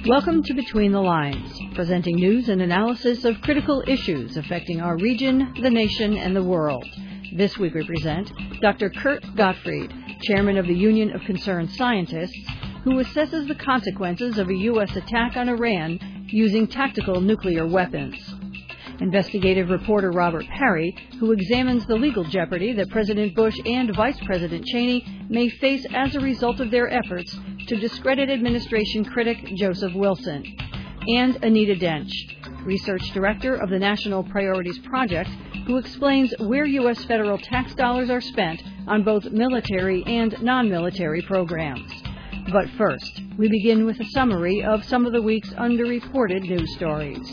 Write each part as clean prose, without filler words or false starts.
Welcome to Between the Lines, presenting news and analysis of critical issues affecting our region, the nation, and the world. This week we present Dr. Kurt Gottfried, chairman of the Union of Concerned Scientists, who assesses the consequences of a U.S. attack on Iran using tactical nuclear weapons. Investigative reporter Robert Parry, who examines the legal jeopardy that President Bush and Vice President Cheney may face as a result of their efforts to discredit administration critic Joseph Wilson. And Anita Dench, research director of the National Priorities Project, who explains where U.S. federal tax dollars are spent on both military and non-military programs. But first, we begin with a summary of some of the week's underreported news stories.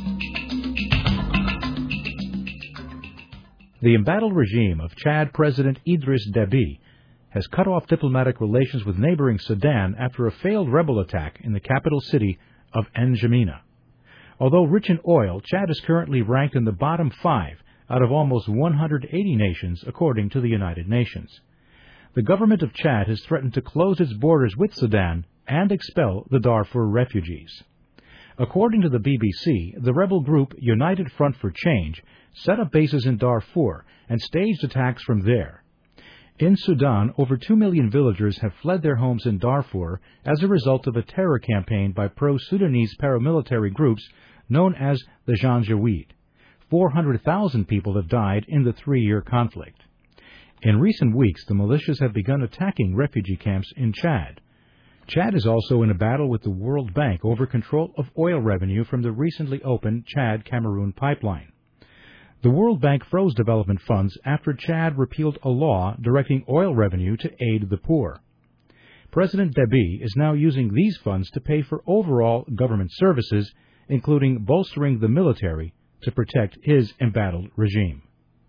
The embattled regime of Chad President Idriss Deby has cut off diplomatic relations with neighboring Sudan after a failed rebel attack in the capital city of N'Djamena. Although rich in oil, Chad is currently ranked in the bottom 5 out of almost 180 nations, according to the United Nations. The government of Chad has threatened to close its borders with Sudan and expel the Darfur refugees. According to the BBC, the rebel group United Front for Change set up bases in Darfur and staged attacks from there. In Sudan, over 2 million villagers have fled their homes in Darfur as a result of a terror campaign by pro-Sudanese paramilitary groups known as the Janjaweed. 400,000 people have died in the 3-year conflict. In recent weeks, the militias have begun attacking refugee camps in Chad. Chad is also in a battle with the World Bank over control of oil revenue from the recently opened Chad-Cameroon pipeline. The World Bank froze development funds after Chad repealed a law directing oil revenue to aid the poor. President Deby is now using these funds to pay for overall government services, including bolstering the military to protect his embattled regime.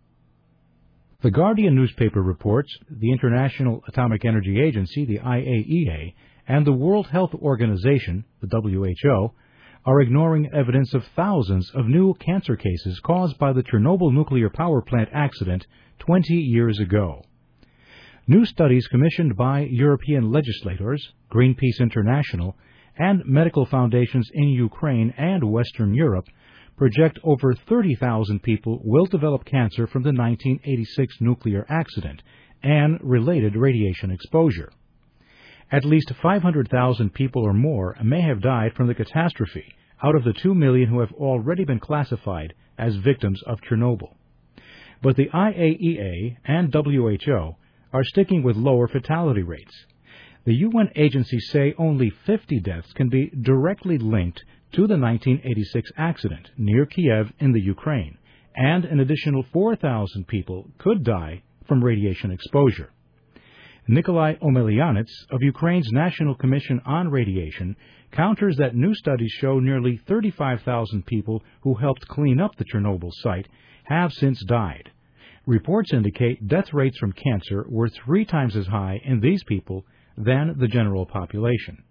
The Guardian newspaper reports the International Atomic Energy Agency, the IAEA, and the World Health Organization, the WHO, are ignoring evidence of thousands of new cancer cases caused by the Chernobyl nuclear power plant accident 20 years ago. New studies commissioned by European legislators, Greenpeace International, and medical foundations in Ukraine and Western Europe project over 30,000 people will develop cancer from the 1986 nuclear accident and related radiation exposure. At least 500,000 people or more may have died from the catastrophe, out of the 2 million who have already been classified as victims of Chernobyl. But the IAEA and WHO are sticking with lower fatality rates. The UN agencies say only 50 deaths can be directly linked to the 1986 accident near Kiev in the Ukraine, and an additional 4,000 people could die from radiation exposure. Nikolai Omelianets of Ukraine's National Commission on Radiation counters that new studies show nearly 35,000 people who helped clean up the Chernobyl site have since died. Reports indicate death rates from cancer were 3 times as high in these people than the general population.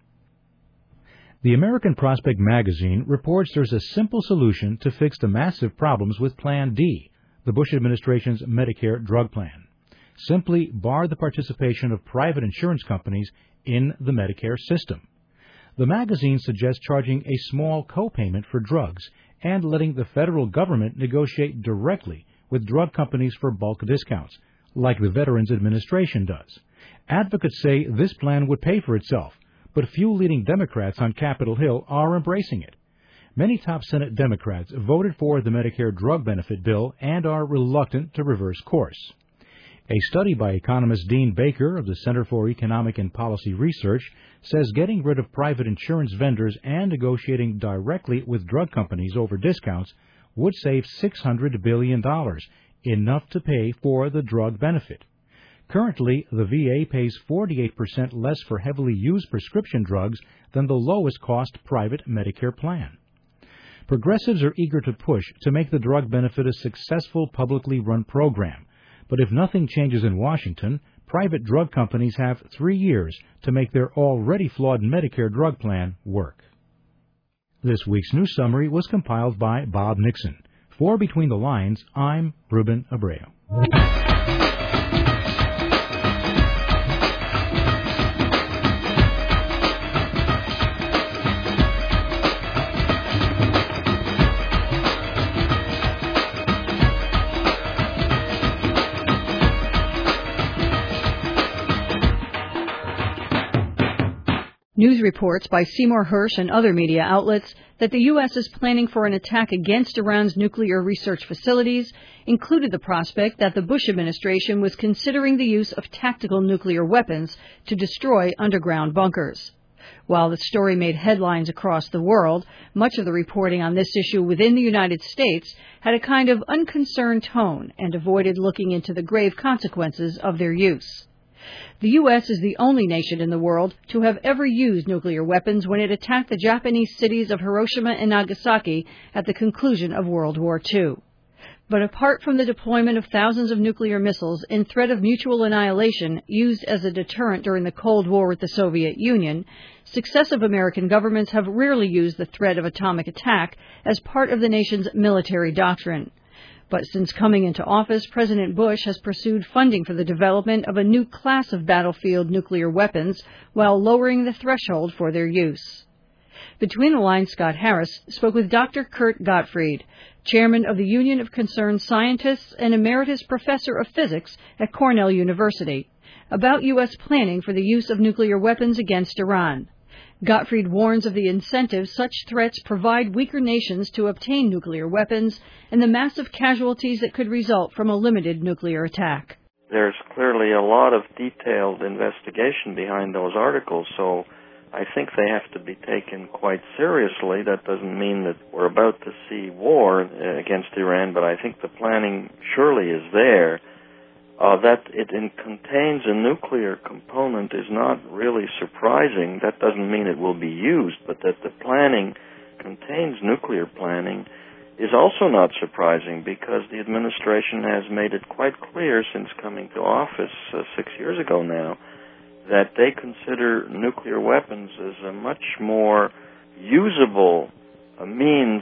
The American Prospect magazine reports there's a simple solution to fix the massive problems with Plan D, the Bush administration's Medicare drug plan. Simply bar the participation of private insurance companies in the Medicare system. The magazine suggests charging a small co-payment for drugs and letting the federal government negotiate directly with drug companies for bulk discounts, like the Veterans Administration does. Advocates say this plan would pay for itself, but few leading Democrats on Capitol Hill are embracing it. Many top Senate Democrats voted for the Medicare drug benefit bill and are reluctant to reverse course. A study by economist Dean Baker of the Center for Economic and Policy Research says getting rid of private insurance vendors and negotiating directly with drug companies over discounts would save $600 billion, enough to pay for the drug benefit. Currently, the VA pays 48% less for heavily used prescription drugs than the lowest-cost private Medicare plan. Progressives are eager to push to make the drug benefit a successful publicly run program. But if nothing changes in Washington, private drug companies have 3 years to make their already flawed Medicare drug plan work. This week's news summary was compiled by Bob Nixon. For Between the Lines, I'm Ruben Abreu. News reports by Seymour Hersh and other media outlets that the U.S. is planning for an attack against Iran's nuclear research facilities included the prospect that the Bush administration was considering the use of tactical nuclear weapons to destroy underground bunkers. While the story made headlines across the world, much of the reporting on this issue within the United States had a kind of unconcerned tone and avoided looking into the grave consequences of their use. The U.S. is the only nation in the world to have ever used nuclear weapons when it attacked the Japanese cities of Hiroshima and Nagasaki at the conclusion of World War II. But apart from the deployment of thousands of nuclear missiles in threat of mutual annihilation used as a deterrent during the Cold War with the Soviet Union, successive American governments have rarely used the threat of atomic attack as part of the nation's military doctrine. But since coming into office, President Bush has pursued funding for the development of a new class of battlefield nuclear weapons while lowering the threshold for their use. Between the Lines, Scott Harris spoke with Dr. Kurt Gottfried, chairman of the Union of Concerned Scientists and emeritus professor of physics at Cornell University, about U.S. planning for the use of nuclear weapons against Iran. Gottfried warns of the incentives such threats provide weaker nations to obtain nuclear weapons and the massive casualties that could result from a limited nuclear attack. There's clearly a lot of detailed investigation behind those articles, so I think they have to be taken quite seriously. That doesn't mean that we're about to see war against Iran, but I think the planning surely is there. That it contains a nuclear component is not really surprising. That doesn't mean it will be used, but that the planning contains nuclear planning is also not surprising because the administration has made it quite clear since coming to office 6 years ago now that they consider nuclear weapons as a much more usable means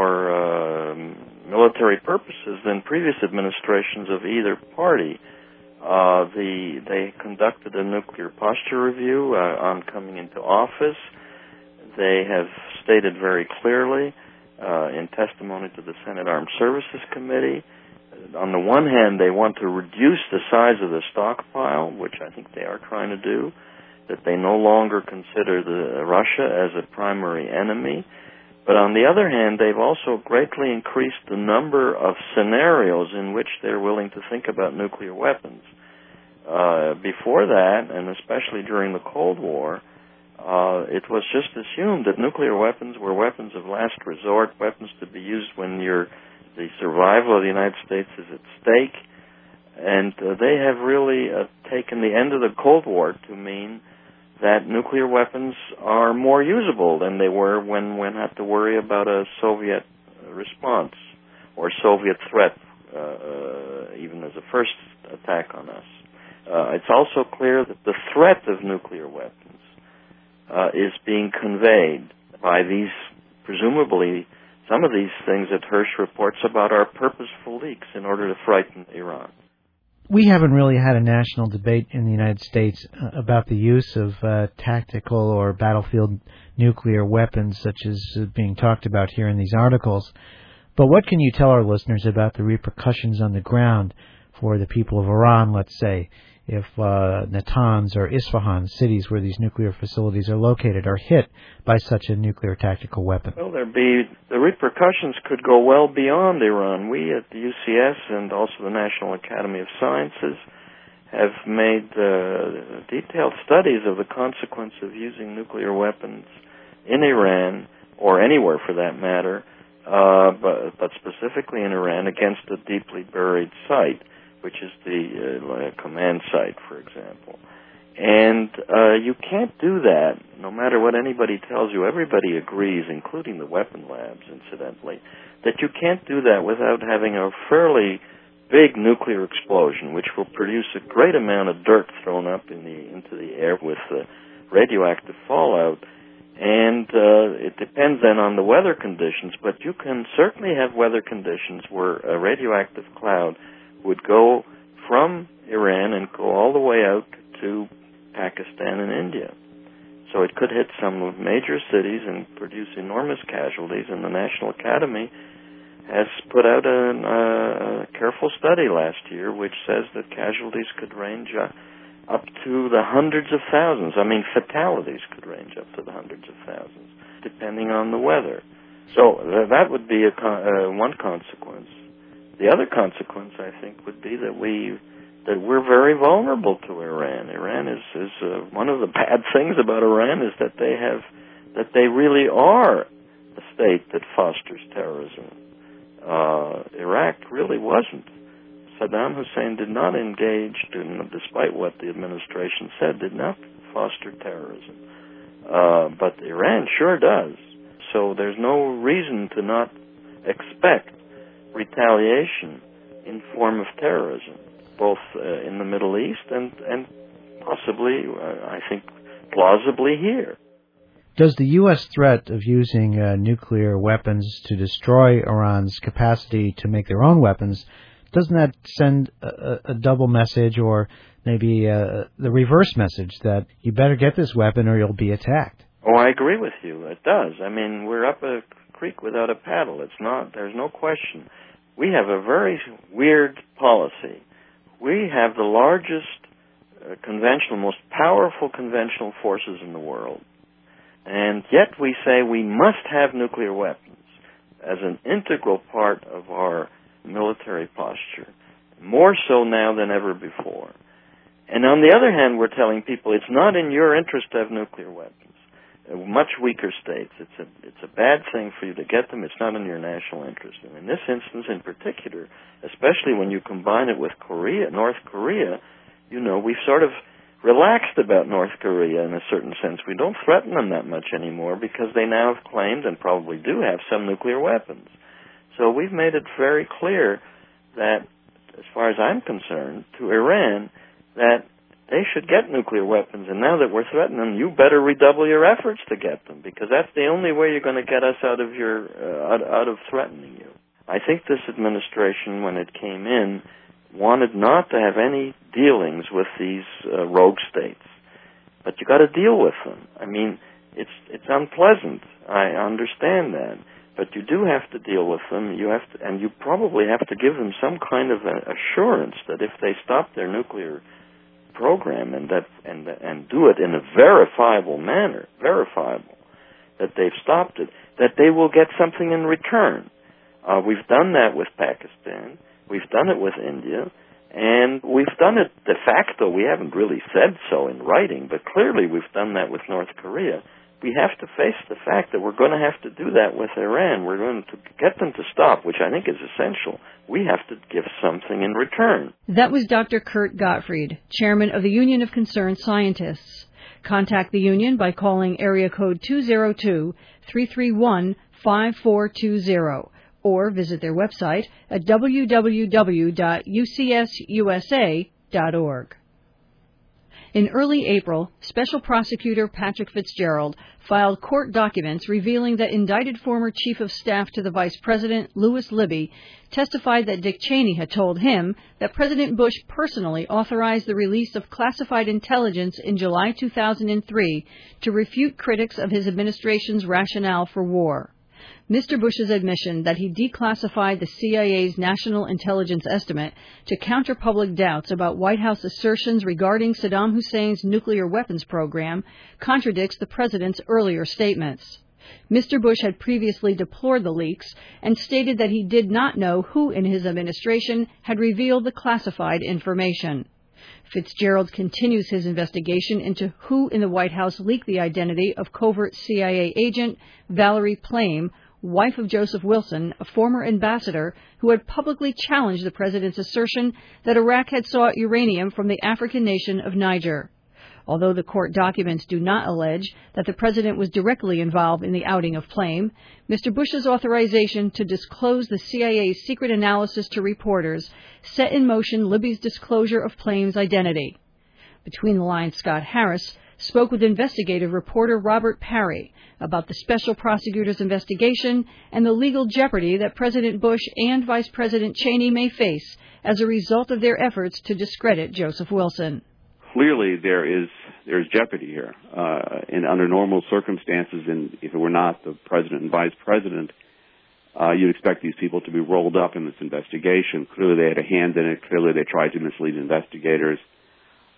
for military purposes than previous administrations of either party. They conducted a nuclear posture review on coming into office. They have stated very clearly in testimony to the Senate Armed Services Committee, on the one hand, they want to reduce the size of the stockpile, which I think they are trying to do, that they no longer consider Russia as a primary enemy. But on the other hand, they've also greatly increased the number of scenarios in which they're willing to think about nuclear weapons. Before that, and especially during the Cold War, it was just assumed that nuclear weapons were weapons of last resort, weapons to be used when the survival of the United States is at stake. And they have really taken the end of the Cold War to mean that nuclear weapons are more usable than they were when one had to worry about a Soviet response or Soviet threat, even as a first attack on us. It's also clear that the threat of nuclear weapons is being conveyed by these, presumably, some of these things that Hersh reports about are purposeful leaks in order to frighten Iran. We haven't really had a national debate in the United States about the use of tactical or battlefield nuclear weapons such as being talked about here in these articles. But what can you tell our listeners about the repercussions on the ground for the people of Iran, let's say, if Natanz or Isfahan, cities where these nuclear facilities are located, are hit by such a nuclear tactical weapon? Well, the repercussions could go well beyond Iran. We at the UCS and also the National Academy of Sciences have made detailed studies of the consequence of using nuclear weapons in Iran, or anywhere for that matter, but specifically in Iran, against a deeply buried site, which is the command site, for example. And you can't do that, no matter what anybody tells you. Everybody agrees, including the weapon labs, incidentally, that you can't do that without having a fairly big nuclear explosion, which will produce a great amount of dirt thrown up into the air with radioactive fallout. And it depends then on the weather conditions, but you can certainly have weather conditions where a radioactive cloud would go from Iran and go all the way out to Pakistan and India. So it could hit some major cities and produce enormous casualties, and the National Academy has put out a careful study last year which says that casualties could range up to the hundreds of thousands. I mean, fatalities could range up to the hundreds of thousands, depending on the weather. So that would be one consequence. The other consequence, I think, would be that we're very vulnerable to Iran. Iran is one of the bad things about Iran is that they really are a state that fosters terrorism. Iraq really wasn't. Saddam Hussein did not engage, despite what the administration said, did not foster terrorism. But Iran sure does. So there's no reason to not expect retaliation in form of terrorism, both in the Middle East and possibly, I think, plausibly here. Does the U.S. threat of using nuclear weapons to destroy Iran's capacity to make their own weapons, doesn't that send a double message, or maybe the reverse message that you better get this weapon or you'll be attacked? Oh, I agree with you. It does. I mean, we're up a creek without a paddle. There's no question. We have a very weird policy. We have the largest most powerful conventional forces in the world. And yet we say we must have nuclear weapons as an integral part of our military posture, more so now than ever before. And on the other hand, we're telling people it's not in your interest to have nuclear weapons. Much weaker states, it's a bad thing for you to get them. It's not in your national interest. And in this instance in particular, especially when you combine it with North Korea, we've sort of relaxed about North Korea in a certain sense. We don't threaten them that much anymore because they now have claimed and probably do have some nuclear weapons. So we've made it very clear that, as far as I'm concerned, to Iran, that they should get nuclear weapons. And now that we're threatening them, you better redouble your efforts to get them, because that's the only way you're going to get us out of threatening you. I think this administration, when it came in, wanted not to have any dealings with these rogue states. But you got to deal with them. I mean, it's unpleasant. I understand that. But you do have to deal with them. And you probably have to give them some kind of assurance that if they stop their nuclear program and do it in a verifiable manner, that they've stopped it, that they will get something in return. We've done that with Pakistan. We've done it with India. And we've done it de facto. We haven't really said so in writing, but clearly we've done that with North Korea. We have to face the fact that we're going to have to do that with Iran. We're going to get them to stop, which I think is essential. We have to give something in return. That was Dr. Kurt Gottfried, chairman of the Union of Concerned Scientists. Contact the union by calling area code 202-331-5420 or visit their website at www.ucsusa.org. In early April, Special Prosecutor Patrick Fitzgerald filed court documents revealing that indicted former Chief of Staff to the Vice President, Lewis Libby, testified that Dick Cheney had told him that President Bush personally authorized the release of classified intelligence in July 2003 to refute critics of his administration's rationale for war. Mr. Bush's admission that he declassified the CIA's National Intelligence Estimate to counter public doubts about White House assertions regarding Saddam Hussein's nuclear weapons program contradicts the president's earlier statements. Mr. Bush had previously deplored the leaks and stated that he did not know who in his administration had revealed the classified information. Fitzgerald continues his investigation into who in the White House leaked the identity of covert CIA agent Valerie Plame, wife of Joseph Wilson, a former ambassador who had publicly challenged the president's assertion that Iraq had sought uranium from the African nation of Niger. Although the court documents do not allege that the president was directly involved in the outing of Plame, Mr. Bush's authorization to disclose the CIA's secret analysis to reporters set in motion Libby's disclosure of Plame's identity. Between the Lines, Scott Harris spoke with investigative reporter Robert Parry about the special prosecutor's investigation and the legal jeopardy that President Bush and Vice President Cheney may face as a result of their efforts to discredit Joseph Wilson. Clearly, there's jeopardy here. Under normal circumstances, and if it were not the president and vice president, you'd expect these people to be rolled up in this investigation. Clearly, they had a hand in it. Clearly, they tried to mislead investigators.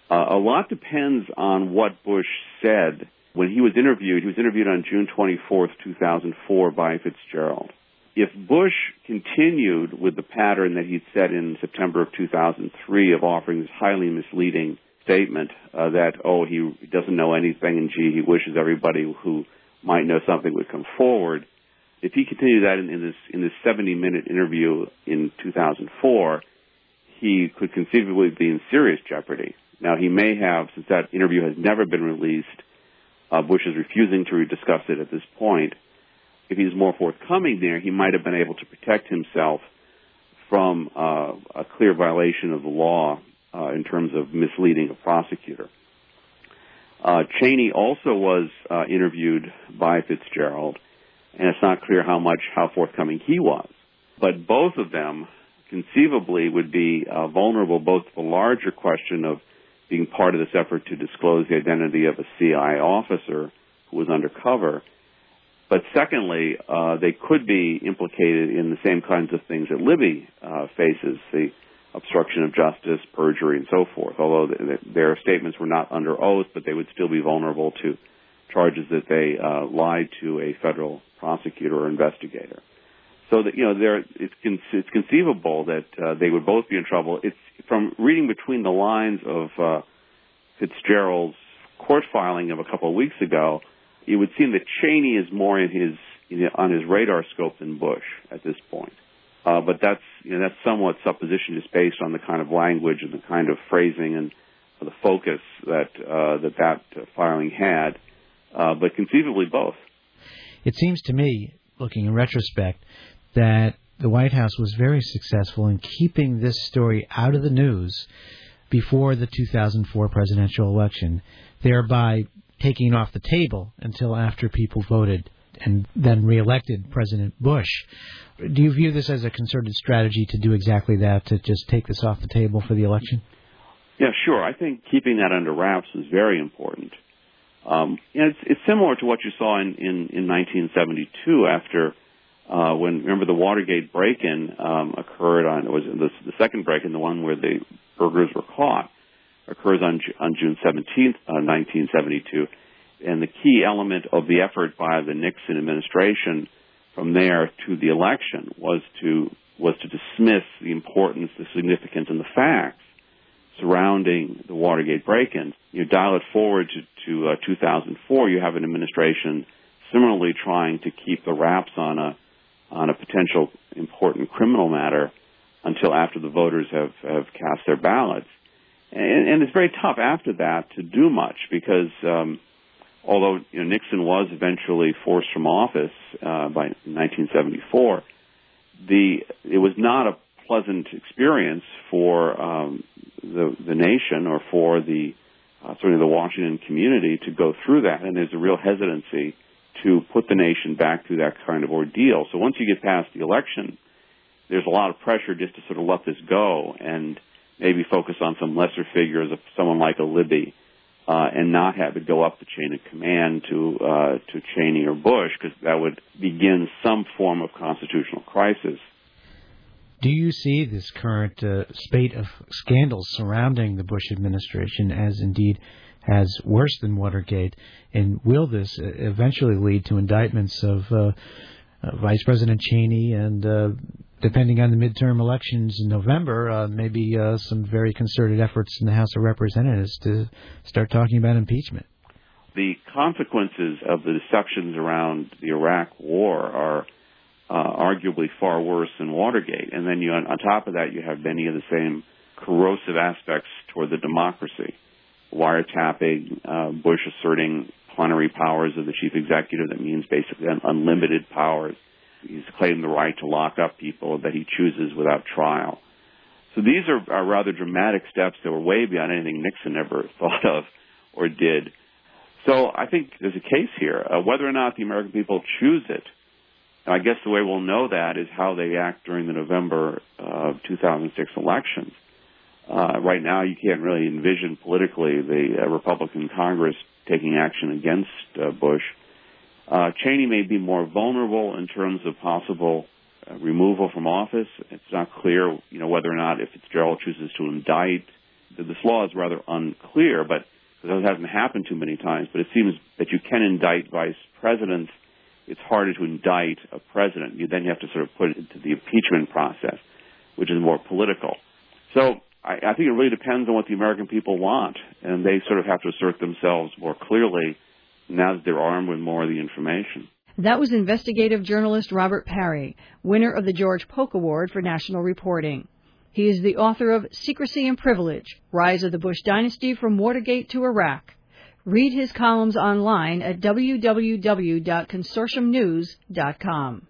A lot depends on what Bush said when he was interviewed. He was interviewed on June 24th, 2004 by Fitzgerald. If Bush continued with the pattern that he'd set in September of 2003 of offering this highly misleading statement that, he doesn't know anything and, gee, he wishes everybody who might know something would come forward, if he continued that in this 70-minute interview in 2004, he could conceivably be in serious jeopardy. Now, he may have, since that interview has never been released, Bush is refusing to discuss it at this point. If he's more forthcoming there, he might have been able to protect himself from a clear violation of the law in terms of misleading a prosecutor. Cheney also was interviewed by Fitzgerald, and it's not clear how forthcoming he was. But both of them conceivably would be vulnerable both to the larger question of being part of this effort to disclose the identity of a CIA officer who was undercover. But secondly, they could be implicated in the same kinds of things that Libby faces, the obstruction of justice, perjury, and so forth, although their statements were not under oath, but they would still be vulnerable to charges that they lied to a federal prosecutor or investigator. So that, it's conceivable that they would both be in trouble. It's from reading between the lines of Fitzgerald's court filing of a couple of weeks ago, it would seem that Cheney is more on his radar scope than Bush at this point. But that's somewhat supposition just based on the kind of language and the kind of phrasing and the focus that filing had. But conceivably both. It seems to me, looking in retrospect, that the White House was very successful in keeping this story out of the news before the 2004 presidential election, thereby taking it off the table until after people voted and then reelected President Bush. Do you view this as a concerted strategy to do exactly that, to just take this off the table for the election? Yeah, sure. I think keeping that under wraps is very important. It's similar to what you saw in 1972 after remember the Watergate break-in occurred the second break-in, the one where the burglars were caught, occurs on June 17th, 1972. And the key element of the effort by the Nixon administration from there to the election was to dismiss the importance, the significance, and the facts surrounding the Watergate break-in. You dial it forward to 2004, you have an administration similarly trying to keep the wraps on a potential important criminal matter until after the voters have cast their ballots. And it's very tough after that to do much because although Nixon was eventually forced from office by 1974, it was not a pleasant experience for the nation or for certainly the Washington community to go through that, and there's a real hesitancy to put the nation back through that kind of ordeal. So once you get past the election, there's a lot of pressure just to sort of let this go and maybe focus on some lesser figures of someone like a Libby, and not have it go up the chain of command to Cheney or Bush, because that would begin some form of constitutional crisis. Do you see this current spate of scandals surrounding the Bush administration as indeed as worse than Watergate, and will this eventually lead to indictments of Vice President Cheney and, depending on the midterm elections in November, maybe some very concerted efforts in the House of Representatives to start talking about impeachment? The consequences of the deceptions around the Iraq War are arguably far worse than Watergate. And then on top of that, you have many of the same corrosive aspects toward the democracy. Wiretapping, Bush asserting plenary powers of the chief executive, that means basically unlimited powers. He's claimed the right to lock up people that he chooses without trial. So these are rather dramatic steps that were way beyond anything Nixon ever thought of or did. So I think there's a case here. Whether or not the American people choose it, I guess the way we'll know that is how they act during the November 2006 elections. Right now, you can't really envision politically the Republican Congress taking action against Bush. Cheney may be more vulnerable in terms of possible removal from office. It's not clear, whether or not if Fitzgerald chooses to indict this law is rather unclear, but because it hasn't happened too many times, but it seems that you can indict vice presidents. It's harder to indict a president. Then you have to sort of put it into the impeachment process, which is more political. So I think it really depends on what the American people want, and they sort of have to assert themselves more clearly now that they're armed with more of the information. That was investigative journalist Robert Parry, winner of the George Polk Award for National Reporting. He is the author of Secrecy and Privilege, Rise of the Bush Dynasty from Watergate to Iraq. Read his columns online at www.consortiumnews.com.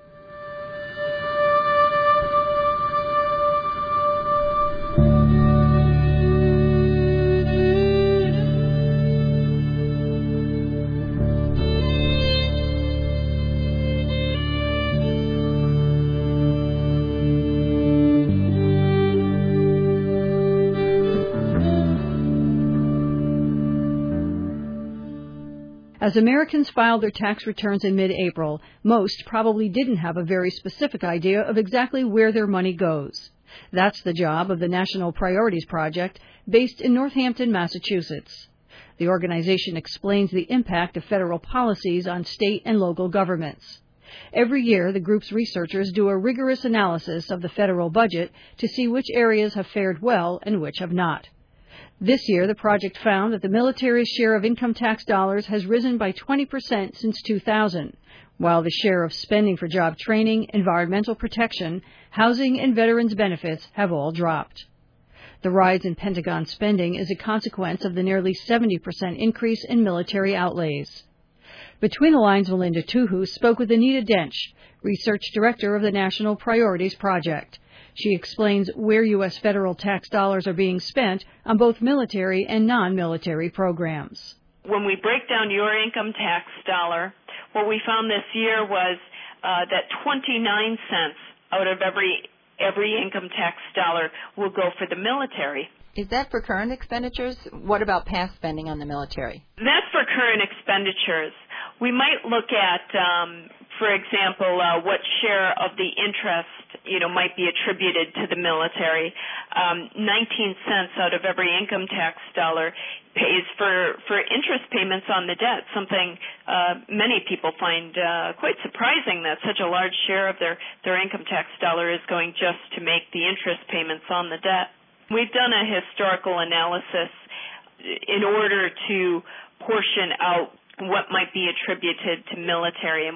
As Americans filed their tax returns in mid-April, most probably didn't have a very specific idea of exactly where their money goes. That's the job of the National Priorities Project, based in Northampton, Massachusetts. The organization explains the impact of federal policies on state and local governments. Every year, the group's researchers do a rigorous analysis of the federal budget to see which areas have fared well and which have not. This year, the project found that the military's share of income tax dollars has risen by 20% since 2000, while the share of spending for job training, environmental protection, housing, and veterans' benefits have all dropped. The rise in Pentagon spending is a consequence of the nearly 70% increase in military outlays. Between the Lines, Melinda Tuhu spoke with Anita Dench, Research Director of the National Priorities Project. She explains where U.S. federal tax dollars are being spent on both military and non-military programs. When we break down your income tax dollar, what we found this year was that 29 cents out of every income tax dollar will go for the military. Is that for current expenditures? What about past spending on the military? That's for current expenditures. We might look at, for example, what share of the interest, might be attributed to the military. 19 cents out of every income tax dollar pays for interest payments on the debt, something many people find quite surprising that such a large share of their income tax dollar is going just to make the interest payments on the debt. We've done a historical analysis in order to portion out what might be attributed to military, and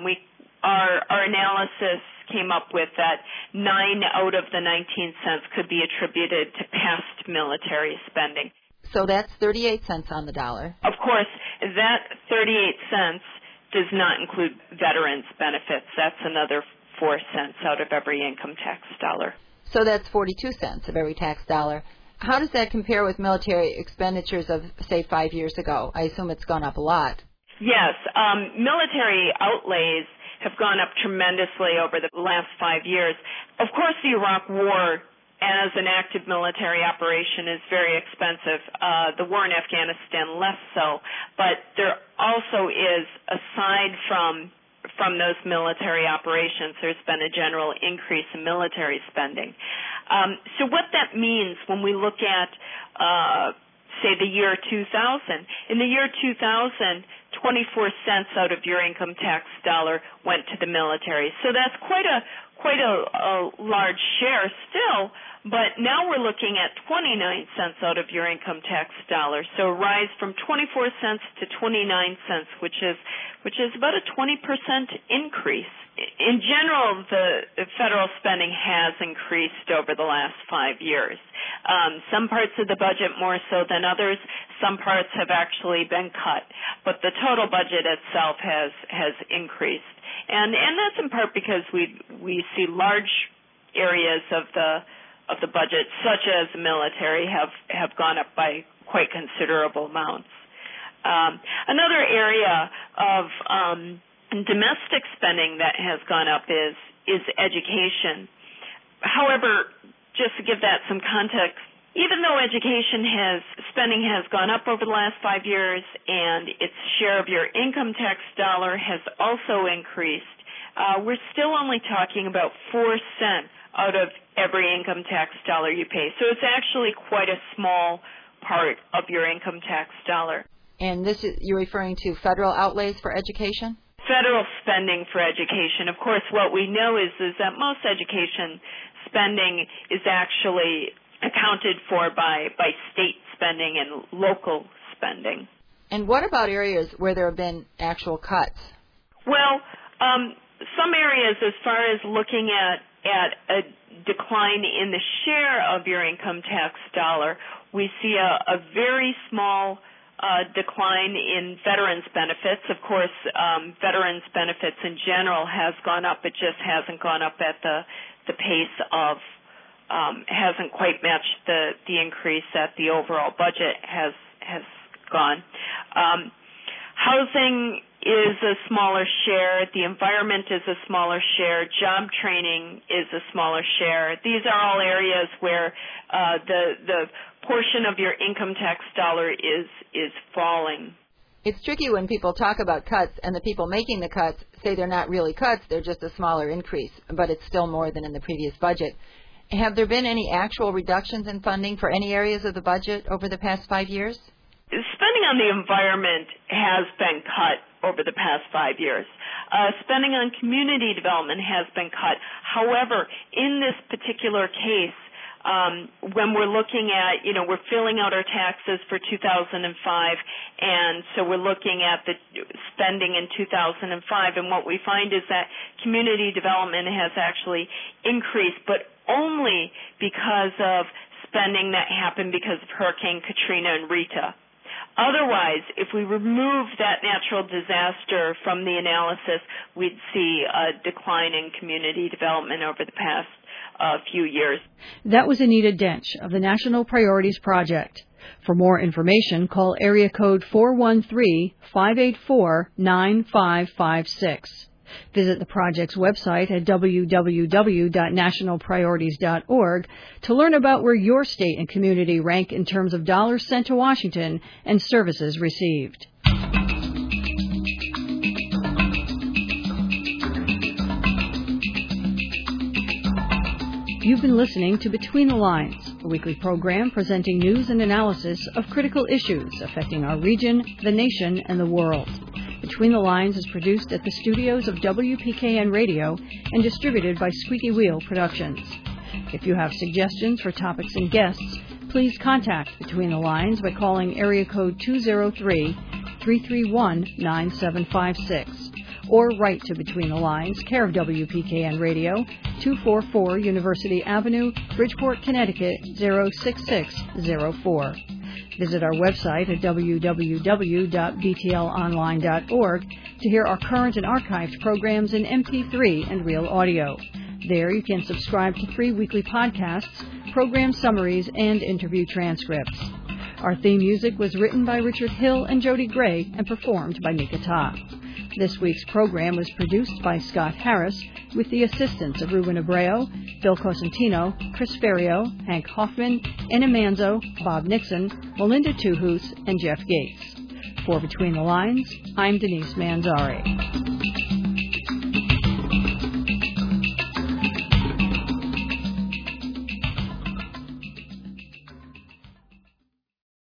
our analysis came up with that 9 out of the 19 cents could be attributed to past military spending. So that's 38 cents on the dollar. Of course, that 38 cents does not include veterans' benefits. That's another 4 cents out of every income tax dollar. So that's 42 cents of every tax dollar. How does that compare with military expenditures of, say, 5 years ago? I assume it's gone up a lot. Yes. Military outlays have gone up tremendously over the last 5 years. Of course, the Iraq War as an active military operation is very expensive. The war in Afghanistan less so. But there also is, aside from those military operations, there's been a general increase in military spending. So what that means when we look at, say, the year 2000, in the year 2000, 24 cents out of your income tax dollar went to the military. So that's quite a large share still, but now we're looking at 29 cents out of your income tax dollar. So a rise from 24 cents to 29 cents, which is about a 20% increase. In general, the federal spending has increased over the last 5 years. Some parts of the budget more so than others. Some parts have actually been cut, but the total budget itself has increased, and that's in part because we see large areas of the budget, such as the military, have gone up by quite considerable amounts. Another area of domestic spending that has gone up is education. However, just to give that some context, even though education spending has gone up over the last 5 years and its share of your income tax dollar has also increased, we're still only talking about 4 cents out of every income tax dollar you pay. So it's actually quite a small part of your income tax dollar. And this is, you're referring to federal outlays for education? Federal spending for education. Of course, what we know is that most education spending is actually accounted for by state spending and local spending. And what about areas where there have been actual cuts? Well, some areas, as far as looking at a decline in the share of your income tax dollar, we see a very small decline in veterans benefits. Of course, veterans benefits in general has gone up. It just hasn't gone up at the pace of, hasn't quite matched the increase that the overall budget has gone. Housing is a smaller share. The environment is a smaller share. Job training is a smaller share. These are all areas where the portion of your income tax dollar is falling. It's tricky when people talk about cuts and the people making the cuts say they're not really cuts, they're just a smaller increase, but it's still more than in the previous budget. Have there been any actual reductions in funding for any areas of the budget over the past 5 years? Spending on the environment has been cut over the past 5 years. Spending on community development has been cut. However, in this particular case, when we're looking at, we're filling out our taxes for 2005, and so we're looking at the spending in 2005, and what we find is that community development has actually increased, but only because of spending that happened because of Hurricane Katrina and Rita. Otherwise, if we remove that natural disaster from the analysis, we'd see a decline in community development over the past few years. That was Anita Dench of the National Priorities Project. For more information, call area code 413-584-9556. Visit the project's website at www.nationalpriorities.org to learn about where your state and community rank in terms of dollars sent to Washington and services received. You've been listening to Between the Lines, a weekly program presenting news and analysis of critical issues affecting our region, the nation, and the world. Between the Lines is produced at the studios of WPKN Radio and distributed by Squeaky Wheel Productions. If you have suggestions for topics and guests, please contact Between the Lines by calling area code 203-331-9756 or write to Between the Lines, care of WPKN Radio, 244 University Avenue, Bridgeport, Connecticut 06604. Visit our website at www.btlonline.org to hear our current and archived programs in MP3 and real audio. There you can subscribe to free weekly podcasts, program summaries, and interview transcripts. Our theme music was written by Richard Hill and Jody Gray and performed by Mika Ta. This week's program was produced by Scott Harris with the assistance of Ruben Abreu, Bill Cosentino, Chris Ferrio, Hank Hoffman, Anna Manzo, Bob Nixon, Melinda Tuhus, and Jeff Gates. For Between the Lines, I'm Denise Manzari.